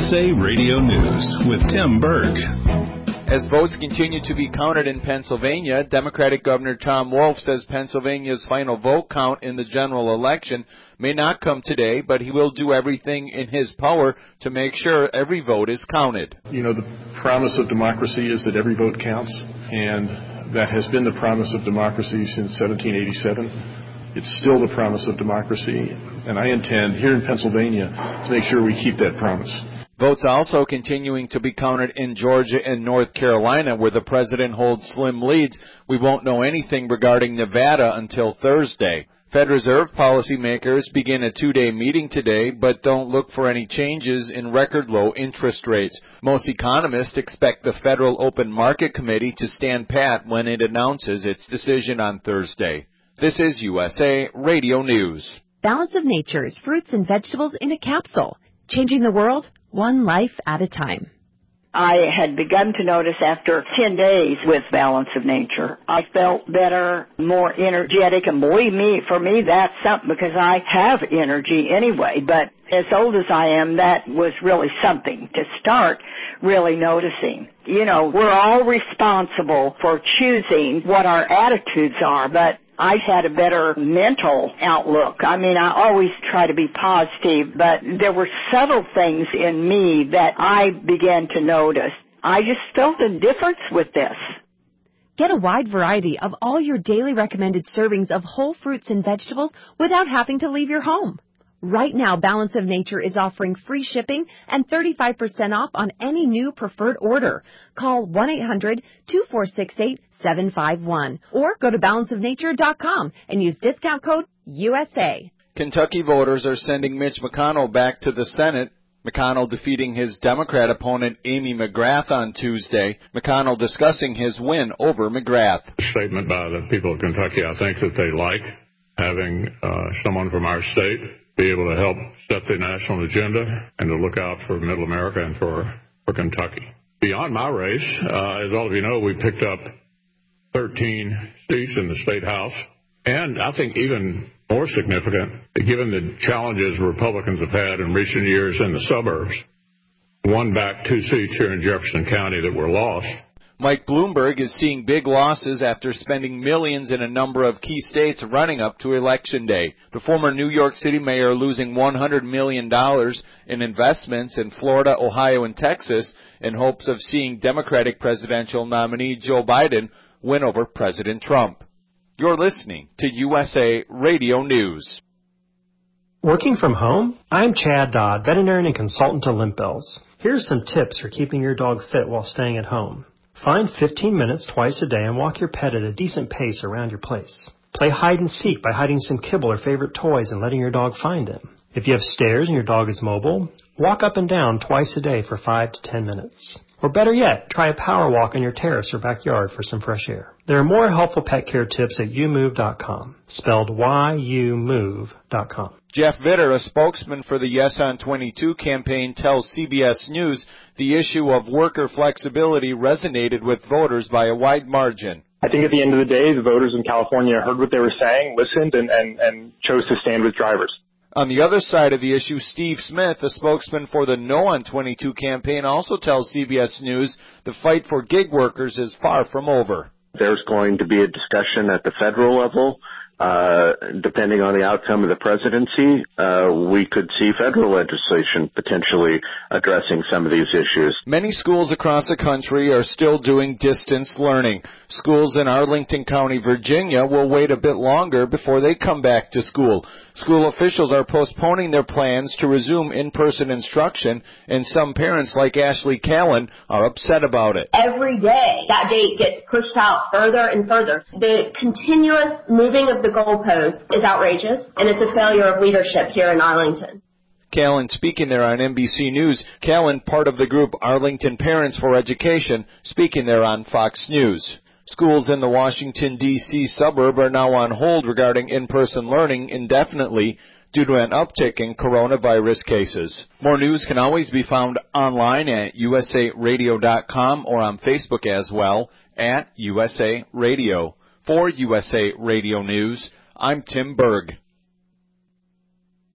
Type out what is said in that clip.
USA Radio News with Tim Berg. As votes continue to be counted in Pennsylvania, Democratic Governor Tom Wolf says Pennsylvania's final vote count in the general election may not come today, but he will do everything in his power to make sure every vote is counted. You know, the promise of democracy is that every vote counts, and that has been the promise of democracy since 1787. It's still the promise of democracy, and I intend here in Pennsylvania to make sure we keep that promise. Votes also continuing to be counted in Georgia and North Carolina, where the president holds slim leads. We won't know anything regarding Nevada until Thursday. Fed Reserve policymakers begin a two-day meeting today, but don't look for any changes in record low interest rates. Most economists expect the Federal Open Market Committee to stand pat when it announces its decision on Thursday. This is USA Radio News. Balance of Nature's fruits and vegetables in a capsule, changing the world one life at a time. I had begun to notice after 10 days with Balance of Nature, I felt better, more energetic, and believe me, for me that's something because I have energy anyway, but as old as I am, that was really something to start really noticing. You know, we're all responsible for choosing what our attitudes are, but I had a better mental outlook. I mean, I always try to be positive, but there were subtle things in me that I began to notice. I just felt a difference with this. Get a wide variety of all your daily recommended servings of whole fruits and vegetables without having to leave your home. Right now, Balance of Nature is offering free shipping and 35% off on any new preferred order. Call 1-800-2468-751 or go to balanceofnature.com and use discount code USA. Kentucky voters are sending Mitch McConnell back to the Senate. McConnell defeating his Democrat opponent Amy McGrath on Tuesday. McConnell discussing his win over McGrath. A statement by the people of Kentucky, I think that they like having someone from our state be able to help set the national agenda and to look out for Middle America and for Kentucky. Beyond my race, as all of you know, we picked up 13 seats in the State House. And I think even more significant, given the challenges Republicans have had in recent years in the suburbs, won back 2 seats here in Jefferson County that were lost. Mike Bloomberg is seeing big losses after spending millions in a number of key states running up to Election Day. The former New York City mayor losing $100 million in investments in Florida, Ohio, and Texas in hopes of seeing Democratic presidential nominee Joe Biden win over President Trump. You're listening to USA Radio News. Working from home? I'm Chad Dodd, veterinarian and consultant to Limp Bells. Here's some tips for keeping your dog fit while staying at home. Find 15 minutes twice a day and walk your pet at a decent pace around your place. Play hide and seek by hiding some kibble or favorite toys and letting your dog find them. If you have stairs and your dog is mobile, walk up and down twice a day for 5 to 10 minutes. Or better yet, try a power walk on your terrace or backyard for some fresh air. There are more helpful pet care tips at youmove.com, spelled youmove.com. Jeff Vitter, a spokesman for the Yes on 22 campaign, tells CBS News the issue of worker flexibility resonated with voters by a wide margin. I think at the end of the day, the voters in California heard what they were saying, listened, and chose to stand with drivers. On the other side of the issue, Steve Smith, a spokesman for the No on 22 campaign, also tells CBS News the fight for gig workers is far from over. There's going to be a discussion at the federal level. Depending on the outcome of the presidency, we could see federal legislation potentially addressing some of these issues. Many schools across the country are still doing distance learning. Schools in Arlington County, Virginia will wait a bit longer before they come back to school. School officials are postponing their plans to resume in-person instruction, and some parents like Ashley Callan are upset about it. Every day, that date gets pushed out further and further. The continuous moving of the goalposts is outrageous, and it's a failure of leadership here in Arlington. Callan speaking there on NBC News. Callan, part of the group Arlington Parents for Education, speaking there on Fox News. Schools in the Washington, D.C. suburb are now on hold regarding in-person learning indefinitely due to an uptick in coronavirus cases. More news can always be found online at usaradio.com or on Facebook as well at USA Radio. For USA Radio News, I'm Tim Berg.